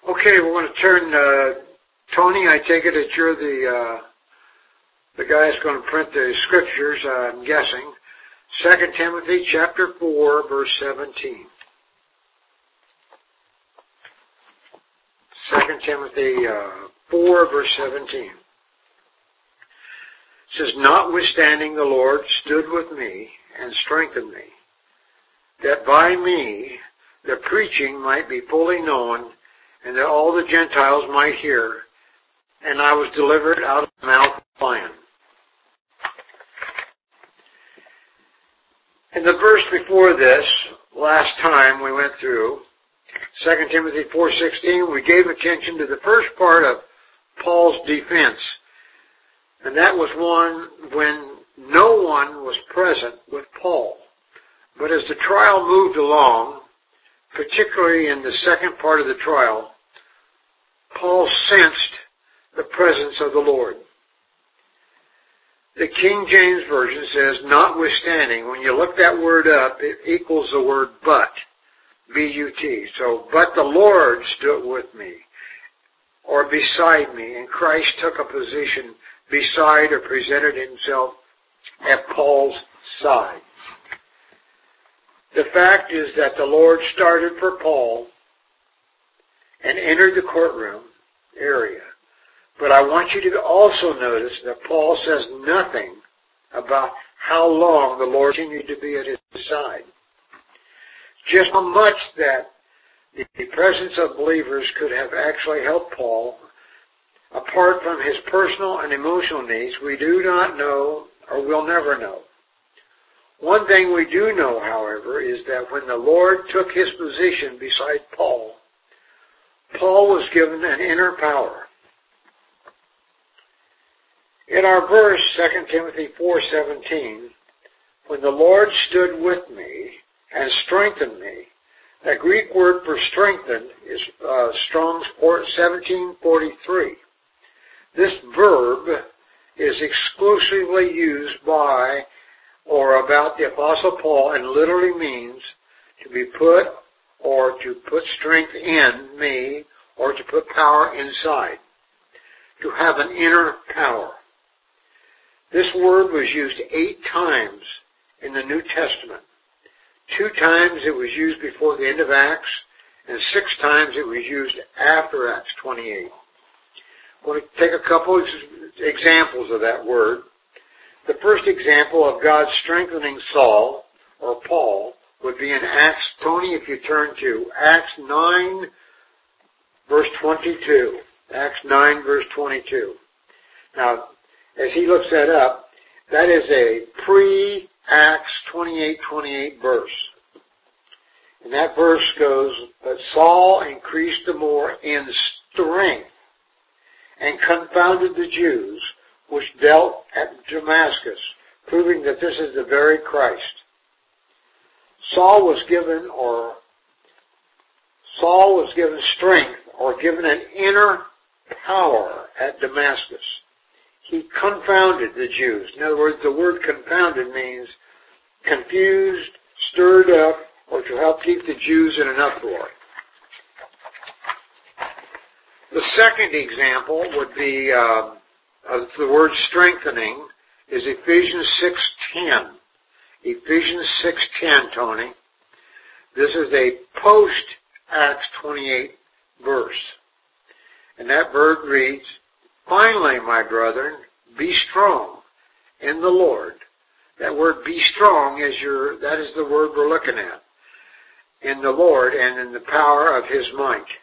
Okay, we're going to turn, Tony, I take it that you're the guy that's going to print the scriptures, I'm guessing. 2 Timothy chapter 4, verse 17. 2 Timothy 4, verse 17. It says, "Notwithstanding the Lord stood with me and strengthened me, that by me the preaching might be fully known, and that all the Gentiles might hear, and I was delivered out of the mouth of the lion." In the verse before this, last time we went through, 2 Timothy 4:16, we gave attention to the first part of Paul's defense, and that was one when no one was present with Paul. But as the trial moved along, particularly in the second part of the trial, Paul sensed the presence of the Lord. The King James Version says, notwithstanding. When you look that word up, it equals the word but. B-U-T. So, but the Lord stood with me, or beside me, and Christ took a position beside or presented himself at Paul's side. The fact is that the Lord started for Paul and entered the courtroom area. But I want you to also notice that Paul says nothing about how long the Lord continued to be at his side. Just how much that the presence of believers could have actually helped Paul, apart from his personal and emotional needs, we do not know or will never know. One thing we do know, however, is that when the Lord took his position beside Paul, Paul was given an inner power. In our verse, 2 Timothy 4:17, when the Lord stood with me and strengthened me, the Greek word for strengthened is Strong's 1743. This verb is exclusively used by or about the Apostle Paul and literally means to be put or to put strength in me or to put power inside, to have an inner power. This word was used 8 times in the New Testament. 2 times it was used before the end of Acts, and 6 times it was used after Acts 28. I want to take a couple examples of that word. The first example of God strengthening Saul, or Paul, would be in Acts, Tony, if you turn to Acts 9, verse 22. Acts 9, verse 22. Now, as he looks that up, that is a pre-Acts 28:28 verse. And that verse goes, "But Saul increased the more in strength and confounded the Jews which dealt at Damascus," proving that this is the very Christ. Saul was given strength or given an inner power at Damascus. He confounded the Jews. In other words, the word confounded means confused, stirred up, or to help keep the Jews in an uproar. The second example would be of the word strengthening is Ephesians 6:10. Ephesians 6:10, Tony. This is a post-Acts 28 verse. And that verse reads, "Finally, my brethren, be strong in the Lord." That word "be strong" that is the word we're looking at. In the Lord and in the power of his might.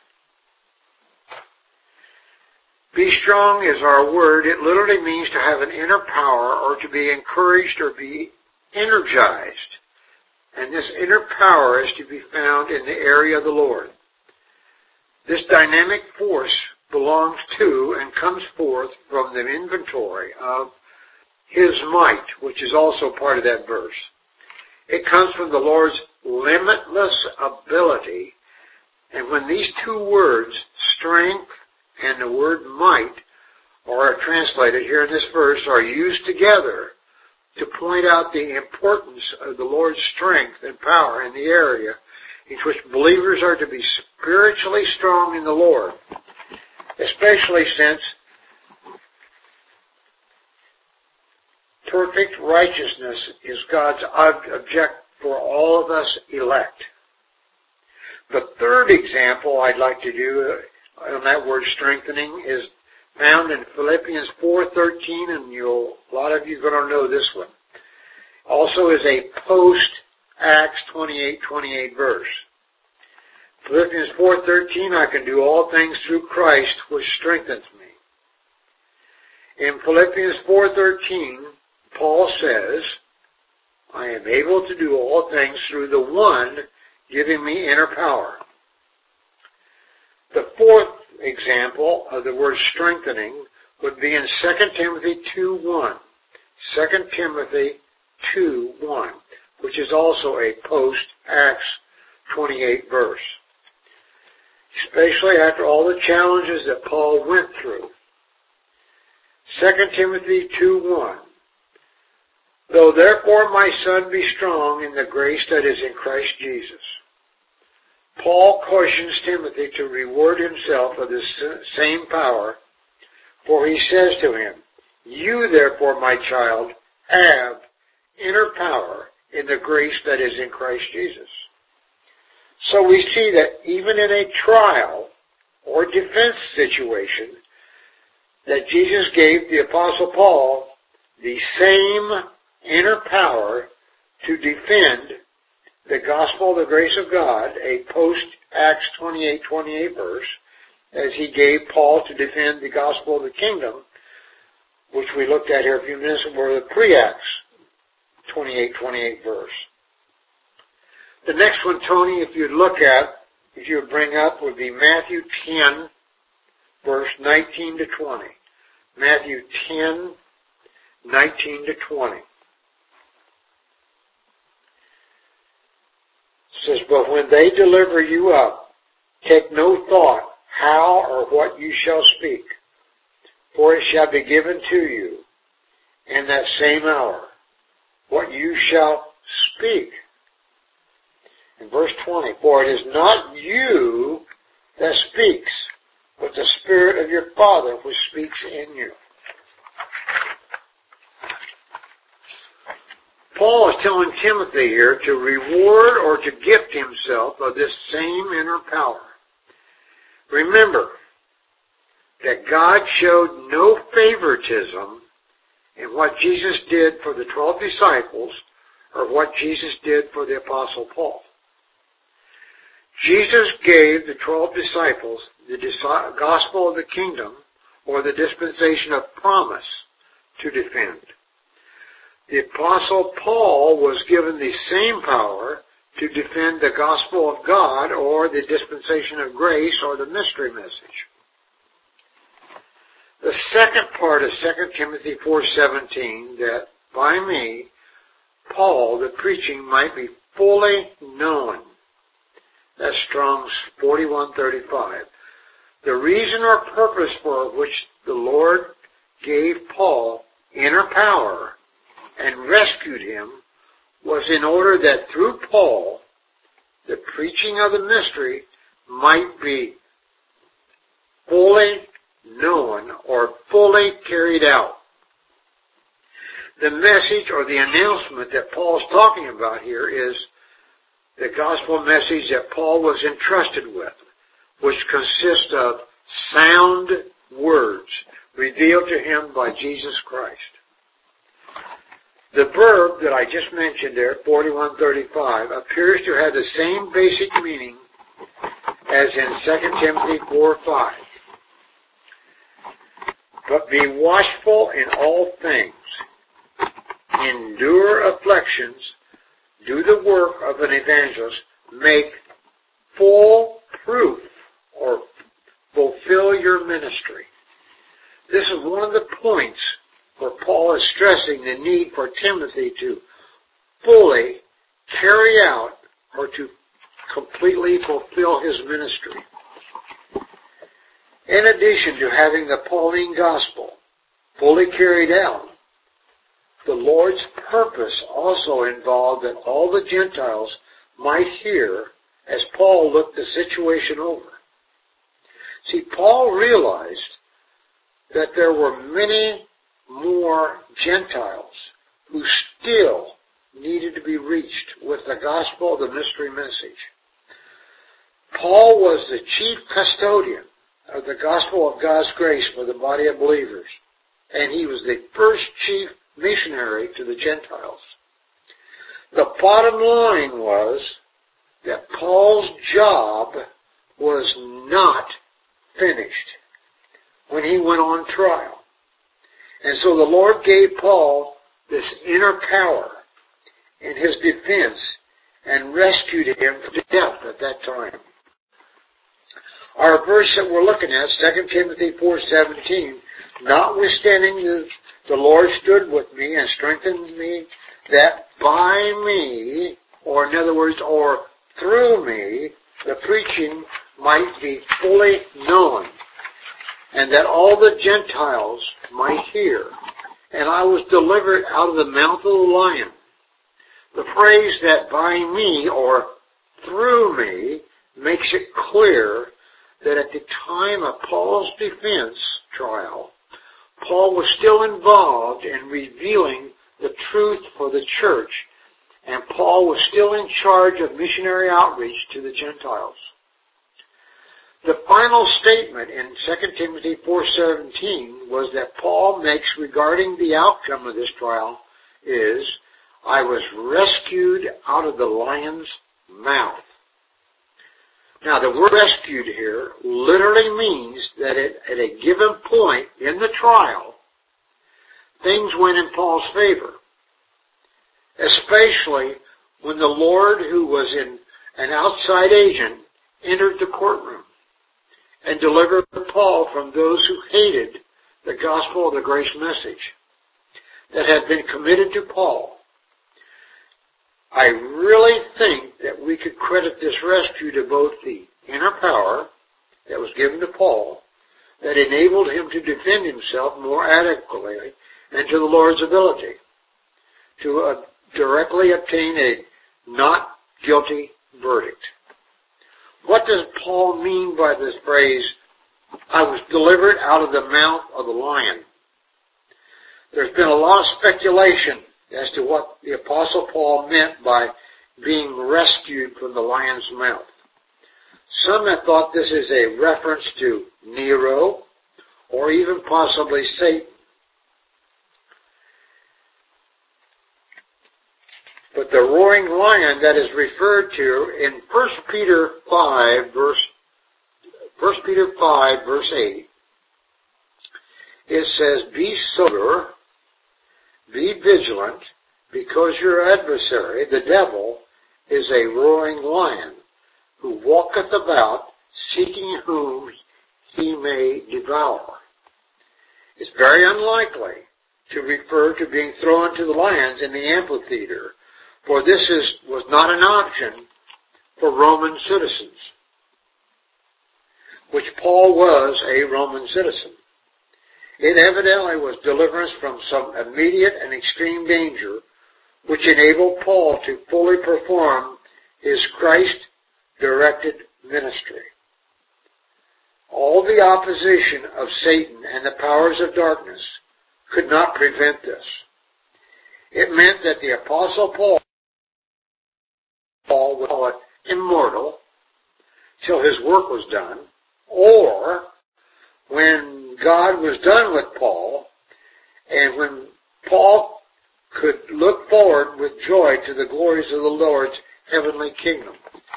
Be strong is our word. It literally means to have an inner power or to be encouraged or be energized. And this inner power is to be found in the area of the Lord. This dynamic force belongs to and comes forth from the inventory of his might, which is also part of that verse. It comes from the Lord's limitless ability. And when these 2 words, strength and the word might, are translated here in this verse, are used together to point out the importance of the Lord's strength and power in the area, in which believers are to be spiritually strong in the Lord, especially since perfect righteousness is God's object for all of us elect. The third example I'd like to do on that word strengthening is found in Philippians 4:13, and a lot of you are going to know this one. Also is a post-Acts 28:28 verse. Philippians 4:13, I can do all things through Christ which strengthens me. In Philippians 4:13, Paul says, I am able to do all things through the one giving me inner power. The fourth example of the word strengthening would be in 2 Timothy 2:1. 2 Timothy 2:1, which is also a post-Acts 28 verse. Especially after all the challenges that Paul went through. 2 Timothy 2:1. Though therefore my son be strong in the grace that is in Christ Jesus. Paul cautions Timothy to reward himself of this same power, for he says to him, you therefore, my child, have inner power in the grace that is in Christ Jesus. So we see that even in a trial or defense situation, that Jesus gave the Apostle Paul the same inner power to defend the gospel of the grace of God, a post-Acts 28:28 verse, as he gave Paul to defend the gospel of the kingdom, which we looked at here a few minutes ago, or the pre-Acts 28:28 verse. The next one, Tony, if you would bring up, would be Matthew 10, verse 19 to 20. Matthew 10, 19 to 20. It says, but when they deliver you up, take no thought how or what you shall speak, for it shall be given to you in that same hour what you shall speak. In verse 20, for it is not you that speaks, but the Spirit of your Father which speaks in you. Paul is telling Timothy here to reward or to gift himself of this same inner power. Remember that God showed no favoritism in what Jesus did for the 12 disciples or what Jesus did for the Apostle Paul. Jesus gave the 12 disciples the gospel of the kingdom or the dispensation of promise to defend. The Apostle Paul was given the same power to defend the gospel of God or the dispensation of grace or the mystery message. The second part of 2 Timothy 4:17, that by me, Paul, the preaching might be fully known. That's Strong's 41:35. The reason or purpose for which the Lord gave Paul inner power and rescued him was in order that through Paul, the preaching of the mystery might be fully known or fully carried out. The message or the announcement that Paul's talking about here is the gospel message that Paul was entrusted with, which consists of sound words revealed to him by Jesus Christ. The verb that I just mentioned there, 41:35, appears to have the same basic meaning as in 2 Timothy 4:5. But be watchful in all things, endure afflictions, do the work of an evangelist, make full proof or fulfill your ministry. This is one of the points where Paul is stressing the need for Timothy to fully carry out or to completely fulfill his ministry. In addition to having the Pauline gospel fully carried out, the Lord's purpose also involved that all the Gentiles might hear as Paul looked the situation over. See, Paul realized that there were many more Gentiles who still needed to be reached with the gospel of the mystery message. Paul was the chief custodian of the gospel of God's grace for the body of believers, and he was the first chief missionary to the Gentiles. The bottom line was that Paul's job was not finished when he went on trial. And so the Lord gave Paul this inner power in his defense and rescued him from death at that time. Our verse that we're looking at, 2 Timothy 4:17, notwithstanding the Lord stood with me and strengthened me, that by me, or in other words, or through me, the preaching might be fully known, and that all the Gentiles might hear. And I was delivered out of the mouth of the lion. The phrase that by me, or through me, makes it clear that at the time of Paul's defense trial, Paul was still involved in revealing the truth for the church, and Paul was still in charge of missionary outreach to the Gentiles. The final statement in 2 Timothy 4:17 was that Paul makes regarding the outcome of this trial is, I was rescued out of the lion's mouth. Now, the word rescued here literally means that at a given point in the trial, things went in Paul's favor, especially when the Lord, who was an outside agent, entered the courtroom and delivered Paul from those who hated the gospel of the grace message that had been committed to Paul. I really think that we could credit this rescue to both the inner power that was given to Paul that enabled him to defend himself more adequately, and to the Lord's ability to directly obtain a not guilty verdict. What does Paul mean by this phrase, I was delivered out of the mouth of the lion? There's been a lot of speculation as to what the Apostle Paul meant by being rescued from the lion's mouth. Some have thought this is a reference to Nero, or even possibly Satan. But the roaring lion that is referred to in 1 Peter 5, verse 8, it says, be sober, be vigilant, because your adversary, the devil, is a roaring lion, who walketh about, seeking whom he may devour. It's very unlikely to refer to being thrown to the lions in the amphitheater, for this was not an option for Roman citizens, which Paul was a Roman citizen. It evidently was deliverance from some immediate and extreme danger, which enabled Paul to fully perform his Christ-directed ministry. All the opposition of Satan and the powers of darkness could not prevent this. It meant that the Apostle Paul would call it immortal till his work was done, or when God was done with Paul, and when Paul could look forward with joy to the glories of the Lord's heavenly kingdom.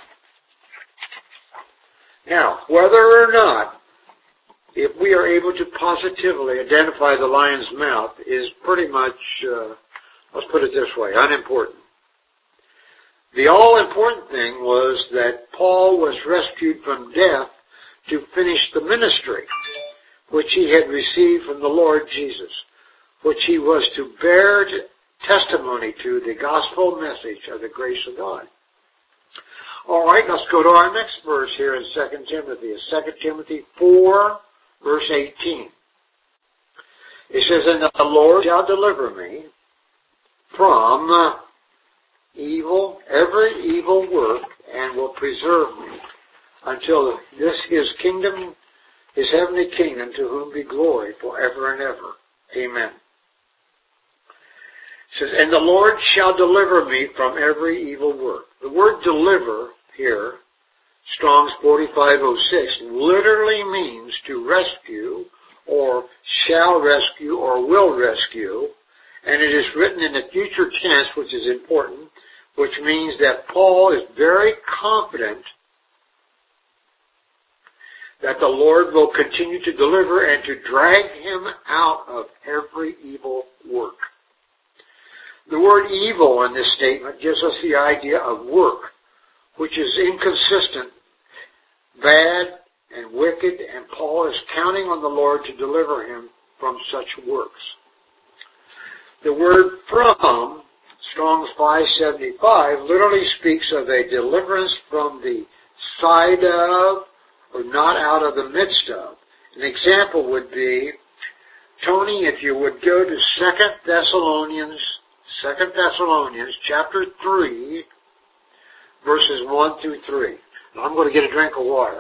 Now, whether or not, if we are able to positively identify the lion's mouth, is pretty much, let's put it this way, unimportant. The all-important thing was that Paul was rescued from death to finish the ministry which he had received from the Lord Jesus, which he was to bear testimony to the gospel message of the grace of God. All right, let's go to our next verse here in 2 Timothy. It's 2 Timothy 4, verse 18. It says, and the Lord shall deliver me from evil, every evil work and will preserve me until his kingdom, his heavenly kingdom, to whom be glory forever and ever. Amen. It says, and the Lord shall deliver me from every evil work. The word deliver here, Strong's 4506, literally means to rescue, or shall rescue, or will rescue, and it is written in the future tense, which is important, which means that Paul is very confident that the Lord will continue to deliver and to drag him out of every evil work. The word evil in this statement gives us the idea of work, which is inconsistent, bad, and wicked, and Paul is counting on the Lord to deliver him from such works. The word from, Strong's 575, literally speaks of a deliverance from the side of, or not out of the midst of. An example would be, Tony, if you would go to 2 Thessalonians chapter 3, verses 1 through 3. Now I'm going to get a drink of water.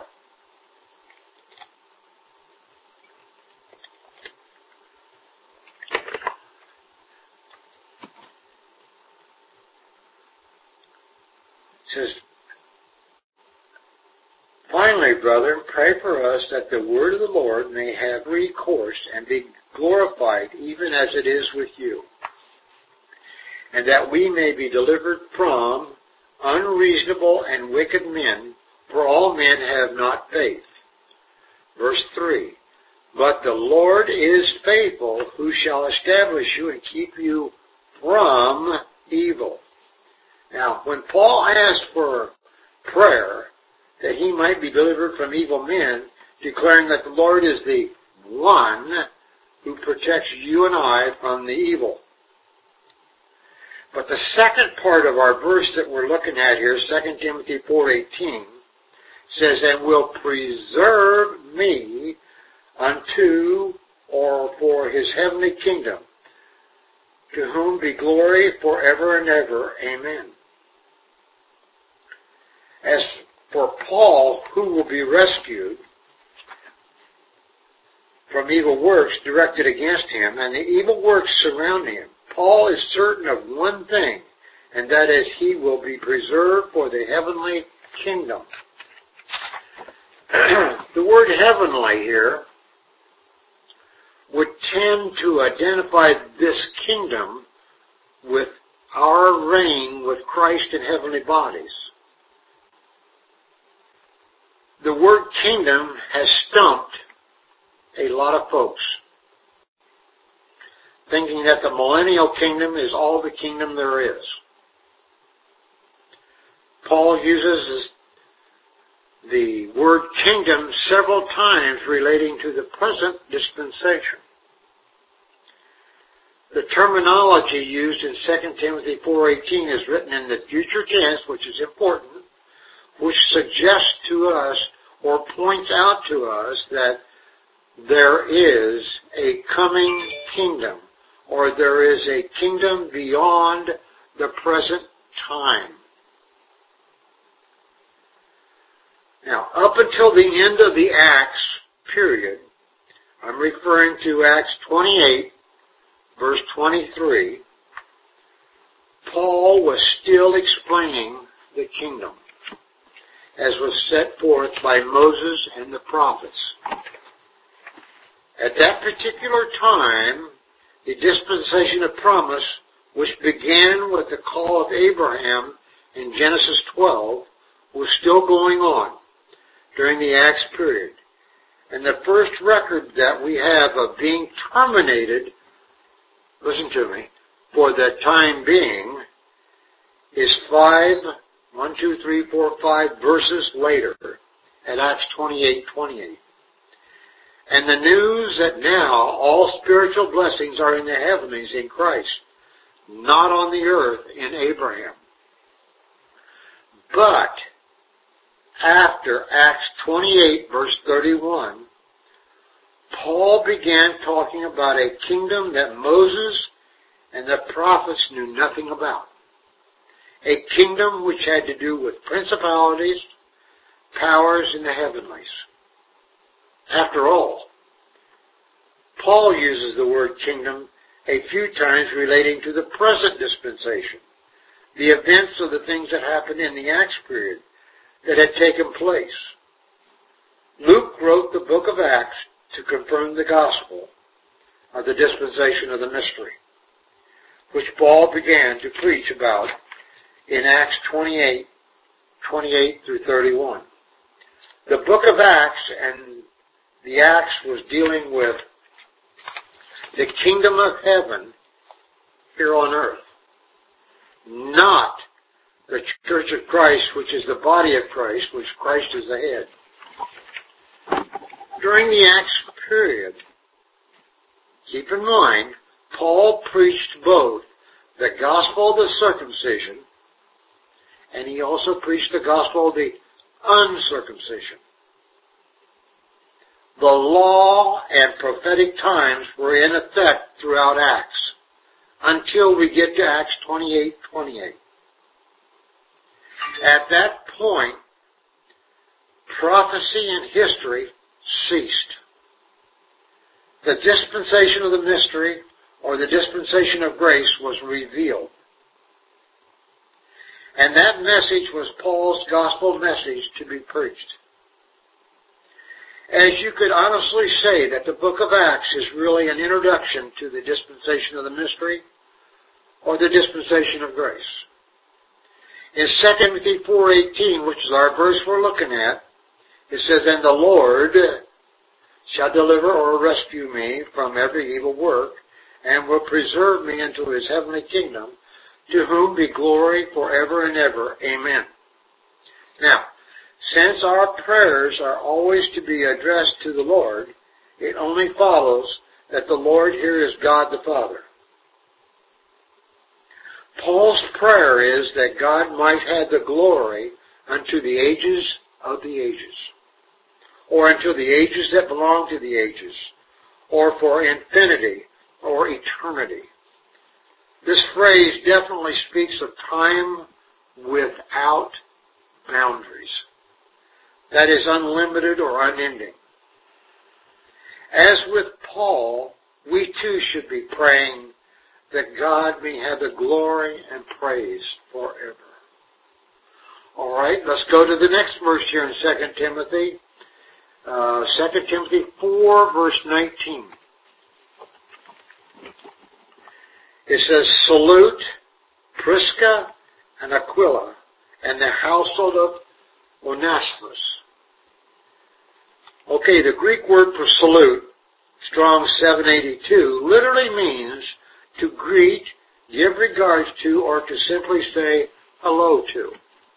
It says, finally, brethren, pray for us that the word of the Lord may have recourse and be glorified even as it is with you, and that we may be delivered from unreasonable and wicked men, for all men have not faith. Verse 3, but the Lord is faithful, who shall establish you and keep you from evil. Now, when Paul asked for prayer, that he might be delivered from evil men, declaring that the Lord is the one who protects you and I from the evil. But the second part of our verse that we're looking at here, 2 Timothy 4:18, says, and will preserve me unto, or for his heavenly kingdom, to whom be glory forever and ever. Amen. As for Paul, who will be rescued from evil works directed against him, and the evil works surrounding him, Paul is certain of one thing, and that is he will be preserved for the heavenly kingdom. The word heavenly here would tend to identify this kingdom with our reign with Christ in heavenly bodies. The word kingdom has stumped a lot of folks, thinking that the millennial kingdom is all the kingdom there is. Paul uses the word kingdom several times relating to the present dispensation. The terminology used in 2 Timothy 4:18 is written in the future tense, which is important, which suggests to us or points out to us that there is a coming kingdom, or there is a kingdom beyond the present time. Now, up until the end of the Acts period, I'm referring to Acts 28, verse 23, Paul was still explaining the kingdom, as was set forth by Moses and the prophets. At that particular time, the dispensation of promise, which began with the call of Abraham in Genesis 12, was still going on during the Acts period. And the first record that we have of being terminated, listen to me, for the time being, is 5 verses later at Acts 28:28. And the news that now all spiritual blessings are in the heavenlies in Christ, not on the earth in Abraham. But after Acts 28 verse 31, Paul began talking about a kingdom that Moses and the prophets knew nothing about. a kingdom which had to do with principalities, powers in the heavenlies. After all, Paul uses the word kingdom a few times relating to the present dispensation, the events of the things that happened in the Acts period that had taken place. Luke wrote the book of Acts to confirm the gospel of the dispensation of the mystery, which Paul began to preach about in Acts 28 through 31. The book of Acts and the Acts was dealing with the kingdom of heaven here on earth, not the Church of Christ, which is the body of Christ, which Christ is the head. During the Acts period, keep in mind, Paul preached both the gospel of the circumcision, and he also preached the gospel of the uncircumcision. The law and prophetic times were in effect throughout Acts, until we get to Acts 28:28. At that point, prophecy and history ceased. The dispensation of the mystery, or the dispensation of grace, was revealed. And that message was Paul's gospel message to be preached. As you could honestly say that the book of Acts is really an introduction to the dispensation of the mystery, or the dispensation of grace. In 2 Timothy 4:18, which is our verse we're looking at, it says, "And the Lord shall deliver or rescue me from every evil work, and will preserve me into his heavenly kingdom, to whom be glory forever and ever. Amen." Now, since our prayers are always to be addressed to the Lord, it only follows that the Lord here is God the Father. Paul's prayer is that God might have the glory unto the ages of the ages, or unto the ages that belong to the ages, or for infinity or eternity. This phrase definitely speaks of time without boundaries. That is unlimited or unending. As with Paul, we too should be praying that God may have the glory and praise forever. All right, let's go to the next verse here in 2 Timothy. 2 Timothy 4, verse 19. It says, "Salute Prisca and Aquila and the household of Onesimus." Okay, the Greek word for salute, Strong's 782, literally means to greet, give regards to, or to simply say hello to.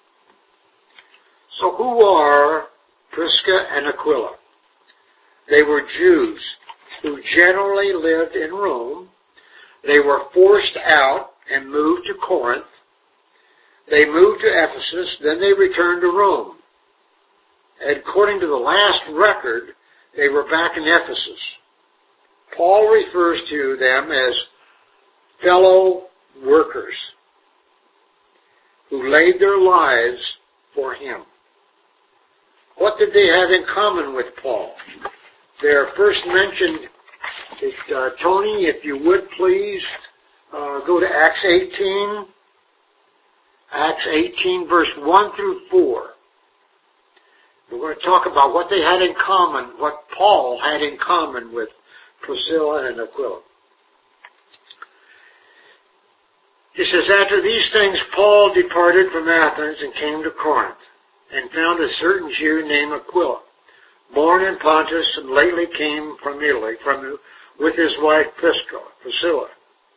So who are Prisca and Aquila? They were Jews who generally lived in Rome. They were forced out and moved to Corinth. They moved to Ephesus, then they returned to Rome. And according to the last record, they were back in Ephesus. Paul refers to them as fellow workers who laid their lives for him. What did they have in common with Paul? They are first mentioned, Tony, if you would please, go to Acts 18. Acts 18, verse 1 through 4. We're going to talk about what they had in common, what Paul had in common with Priscilla and Aquila. It says, "After these things Paul departed from Athens and came to Corinth, and found a certain Jew named Aquila, born in Pontus, and lately came from Italy, with his wife Priscilla.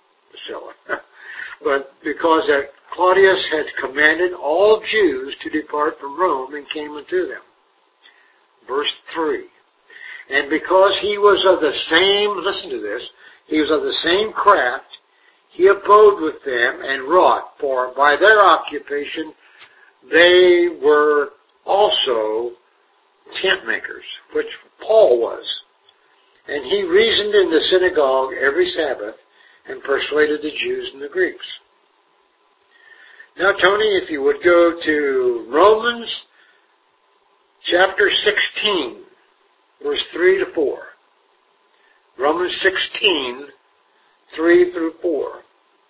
But because that Claudius had commanded all Jews to depart from Rome, and came unto them." Verse 3. "And because he was of the same," listen to this, "he was of the same craft, he abode with them and wrought, for by their occupation they were also tent makers," which Paul was. "And he reasoned in the synagogue every Sabbath, and persuaded the Jews and the Greeks." Now, Tony, if you would go to Romans chapter 16, verse 3 to 4. Romans 16, 3 through 4.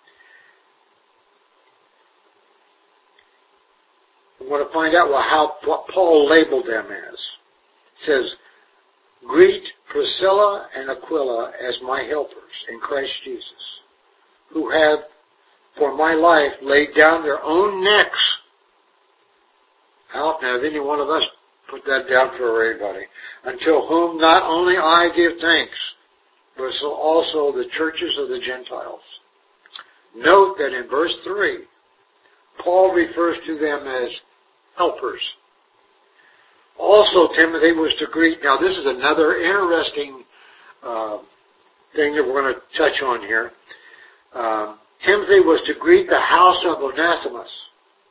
We want to find out what Paul labeled them as. It says, greet Priscilla and Aquila as my helpers in Christ Jesus, who have for my life laid down their own necks. How often have any one of us put that down for anybody? Until whom not only I give thanks, but also the churches of the Gentiles. Note that in verse 3, Paul refers to them as helpers. Also, Timothy was to greet, now this is another interesting thing that we're going to touch on here. Timothy was to greet the house of Onesimus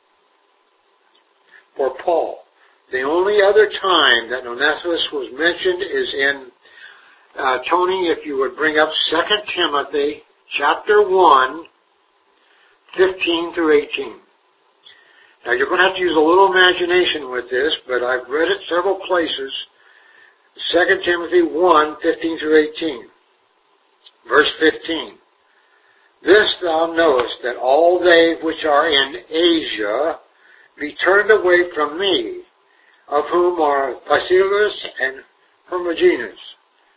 for Paul. The only other time that Onesimus was mentioned is in, Tony, if you would bring up 2 Timothy chapter 1, 15 through 18. Now you're going to have to use a little imagination with this, but I've read it several places. 2 Timothy 1, 15 through 18. Verse 15. This thou knowest, that all they which are in Asia be turned away from me, of whom are Phygelus and Hermogenes.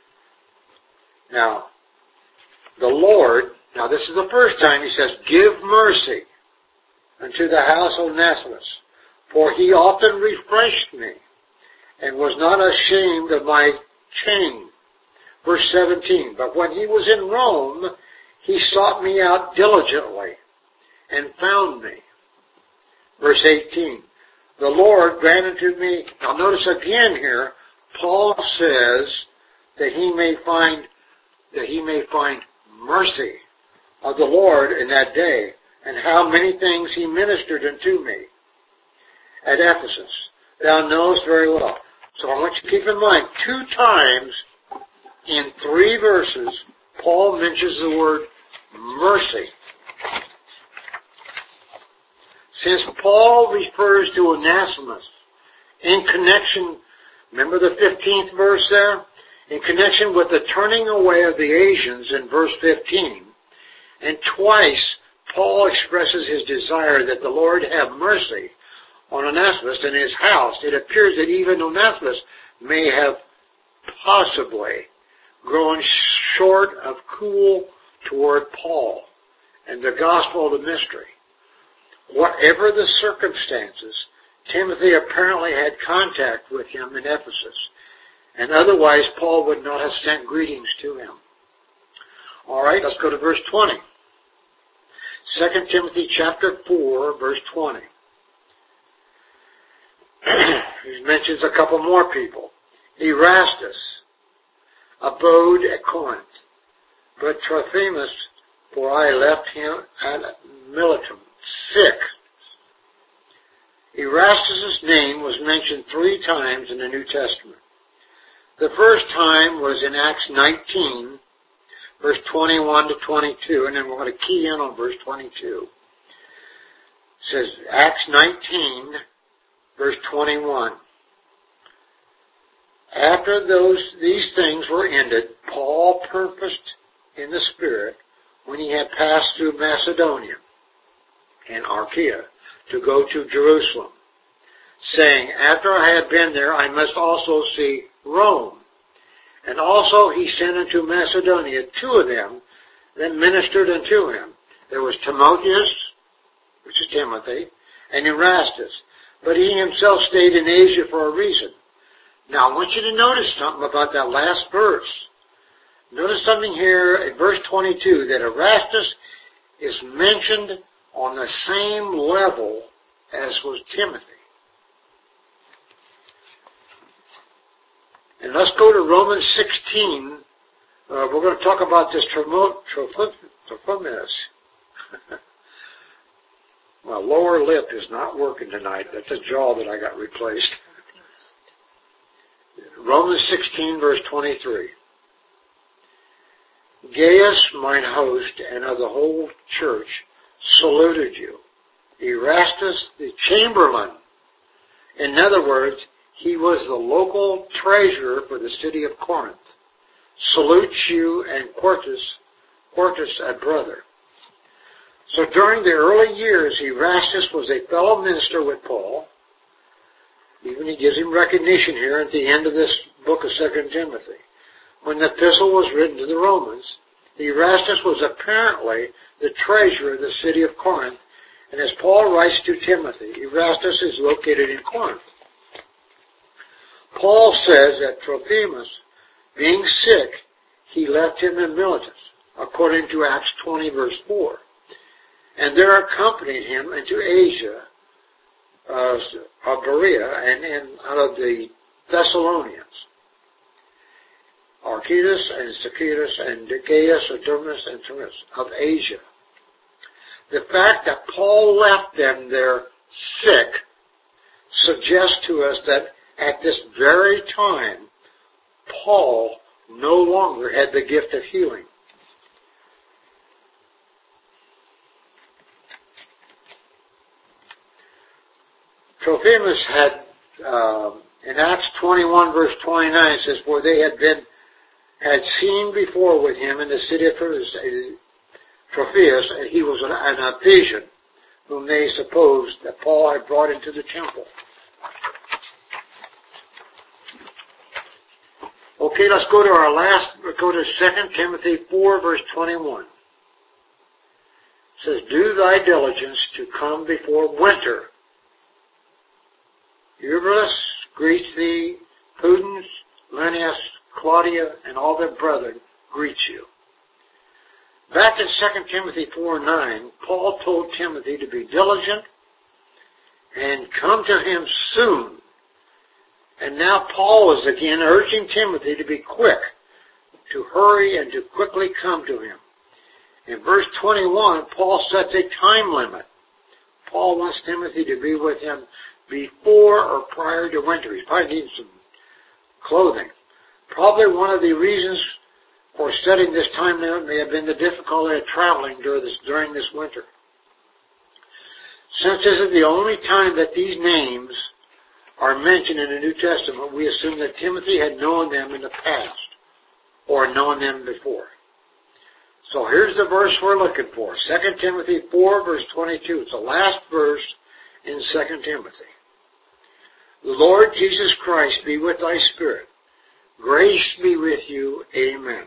Now, the Lord, now this is the first time he says, give mercy unto the house of Onesimus, for he often refreshed me, and was not ashamed of my chain. Verse 17, but when he was in Rome, he sought me out diligently, and found me. Verse 18, the Lord granted to me, now notice again here, Paul says that he may find mercy of the Lord in that day, and how many things he ministered unto me at Ephesus. Thou knowest very well. So I want you to keep in mind, 2 times in 3 verses, Paul mentions the word mercy. Since Paul refers to Onesimus in connection, remember the 15th verse there? In connection with the turning away of the Asians in verse 15, and twice Paul expresses his desire that the Lord have mercy on Onesimus and his house. It appears that even Onesimus may have possibly grown short of cool toward Paul and the gospel of the mystery. Whatever the circumstances, Timothy apparently had contact with him in Ephesus, and otherwise Paul would not have sent greetings to him. All right, let's go to verse 20. 2 Timothy chapter 4, verse 20. He mentions a couple more people. Erastus abode at Corinth, but Trophimus, for I left him at Miletum, sick. Erastus' name was mentioned 3 times in the New Testament. The first time was in Acts 19, verse 21 to 22, and then we're going to key in on verse 22. It says, Acts 19, verse 21. After these things were ended, Paul purposed in the Spirit, when he had passed through Macedonia and Achaia, to go to Jerusalem, saying, after I had been there, I must also see Rome. And also he sent unto Macedonia 2 of them that ministered unto him. There was Timotheus, which is Timothy, and Erastus. But he himself stayed in Asia for a reason. Now I want you to notice something about that last verse. Notice something here in verse 22, that Erastus is mentioned on the same level as was Timothy. And let's go to Romans 16. We're going to talk about this Trophimus. My lower lip is not working tonight. That's a jaw that I got replaced. Romans 16, verse 23. Gaius, mine host, and of the whole church, saluted you Erastus the chamberlain. In other words, he was the local treasurer for the city of Corinth. Salutes you, and Quartus a brother. So during the early years, Erastus was a fellow minister with Paul. Even he gives him recognition here at the end of this book of 2 Timothy. When the epistle was written to the Romans, Erastus was apparently the treasurer of the city of Corinth, and as Paul writes to Timothy, Erastus is located in Corinth. Paul says that Trophimus, being sick, he left him in Miletus, according to Acts 20, verse 4, and there accompanied him into Asia, of Berea, and out of the Thessalonians, Archytas and Zacchaeus and Gaius, Adumas, and Titus of Asia. The fact that Paul left them there sick suggests to us that at this very time, Paul no longer had the gift of healing. Trophimus had, in Acts 21 verse 29, it says, for they had seen before with him in the city of Trophius, and he was an Ephesian, whom they supposed that Paul had brought into the temple. Okay, let's go to 2 Timothy 4 verse 21. It says, do thy diligence to come before winter. Eubulus greets thee, Pudens, Linnaeus, Claudia, and all their brethren greet you. Back in 2 Timothy 4:9, Paul told Timothy to be diligent and come to him soon. And now Paul is again urging Timothy to be quick, to hurry and to quickly come to him. In verse 21, Paul sets a time limit. Paul wants Timothy to be with him before or prior to winter. He's probably needing some clothing. Probably one of the reasons for setting this time limit may have been the difficulty of traveling during this winter. Since this is the only time that these names are mentioned in the New Testament, we assume that Timothy had known them in the past or known them before. So here's the verse we're looking for. 2 Timothy 4 verse 22. It's the last verse in 2 Timothy. The Lord Jesus Christ be with thy spirit. Grace be with you. Amen.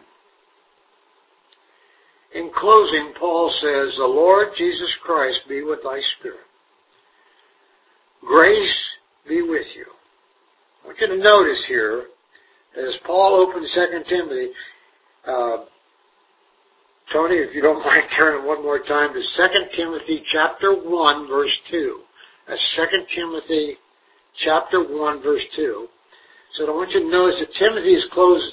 In closing, Paul says, the Lord Jesus Christ be with thy spirit. Grace be with you. I want you to notice here that as Paul opens 2 Timothy, Tony, if you don't mind turning one more time to 2 Timothy chapter 1 verse 2. That's 2 Timothy chapter 1 verse 2. So I want you to notice that Timothy is closed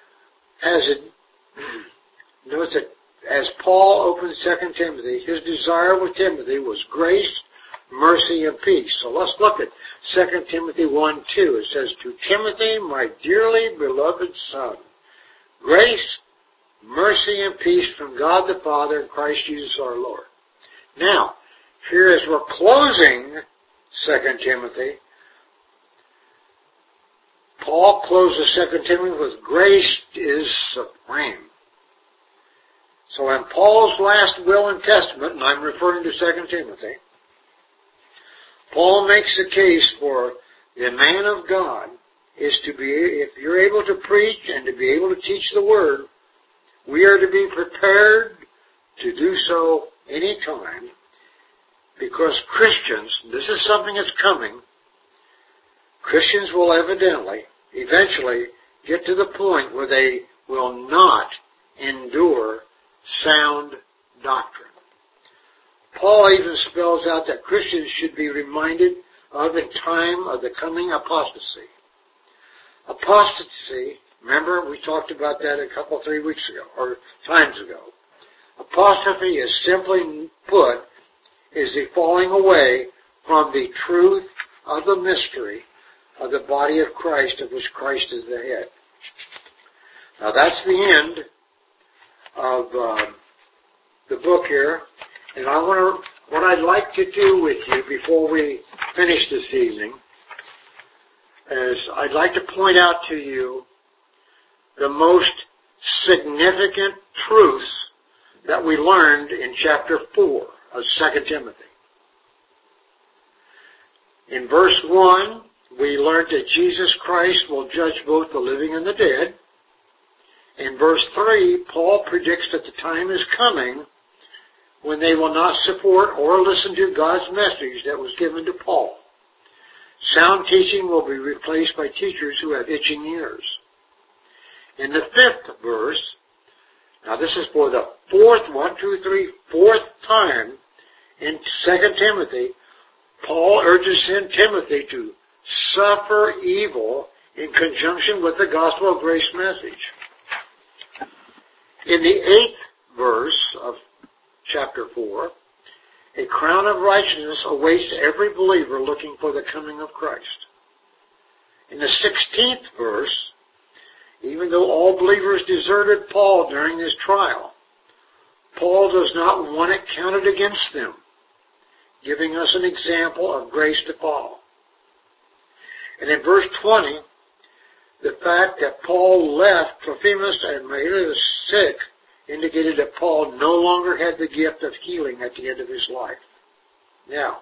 notice that as Paul opens 2 Timothy, his desire with Timothy was grace, mercy, and peace. So let's look at 2 Timothy 1:2. It says, to Timothy, my dearly beloved son, grace, mercy, and peace from God the Father and Christ Jesus our Lord. Now, here as we're closing 2 Timothy, Paul closes 2 Timothy with grace is supreme. So in Paul's last will and testament, and I'm referring to 2 Timothy, Paul makes the case for the man of God is to be, if you're able to preach and to be able to teach the word, we are to be prepared to do so any time, because Christians, this is something that's coming, Christians will eventually get to the point where they will not endure sound doctrine. Paul even spells out that Christians should be reminded of in time of the coming apostasy. Apostasy, remember we talked about that a couple, 3 weeks ago, or times ago. Apostasy is simply put, is the falling away from the truth of the mystery of the body of Christ, of which Christ is the head. Now that's the end of the book here, and I want to what I'd like to do with you before we finish this evening is I'd like to point out to you the most significant truths that we learned in chapter 4 of 2 Timothy. In verse 1, we learned that Jesus Christ will judge both the living and the dead. In verse 3, Paul predicts that the time is coming when they will not support or listen to God's message that was given to Paul. Sound teaching will be replaced by teachers who have itching ears. In the 5th verse, now this is for the fourth time in 2 Timothy, Paul urges Timothy to suffer evil in conjunction with the gospel of grace message. In the 8th verse of chapter 4, a crown of righteousness awaits every believer looking for the coming of Christ. In the 16th verse, even though all believers deserted Paul during his trial, Paul does not want it counted against them, giving us an example of grace to follow. And in verse 20, the fact that Paul left Trophimus and Miletus sick indicated that Paul no longer had the gift of healing at the end of his life. Now,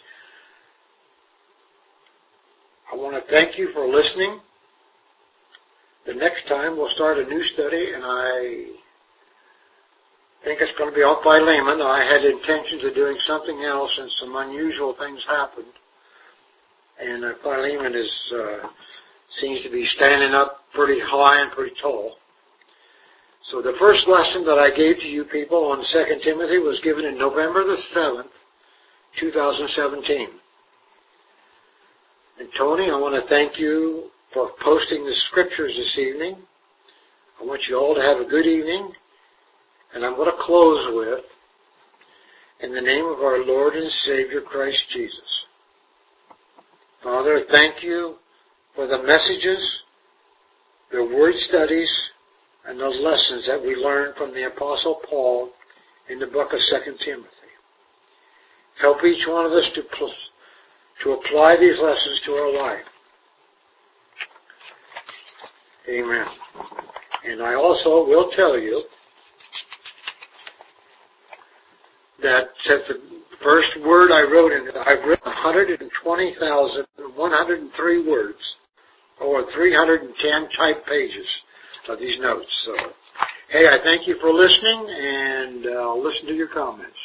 I want to thank you for listening. The next time we'll start a new study, and I think it's going to be off Philemon. I had intentions of doing something else, and some unusual things happened. And Philemon seems to be standing up pretty high and pretty tall. So the first lesson that I gave to you people on 2 Timothy was given in November the 7th, 2017. And Tony, I want to thank you for posting the scriptures this evening. I want you all to have a good evening. And I'm going to close with, in the name of our Lord and Savior Christ Jesus. Father, thank you for the messages, the word studies, and the lessons that we learned from the Apostle Paul in the book of 2 Timothy. Help each one of us to apply these lessons to our life. Amen. And I also will tell you that since the first word I wrote in it, I've written 120,103 words, or 310 typed pages of these notes. So, hey, I thank you for listening, and I'll listen to your comments.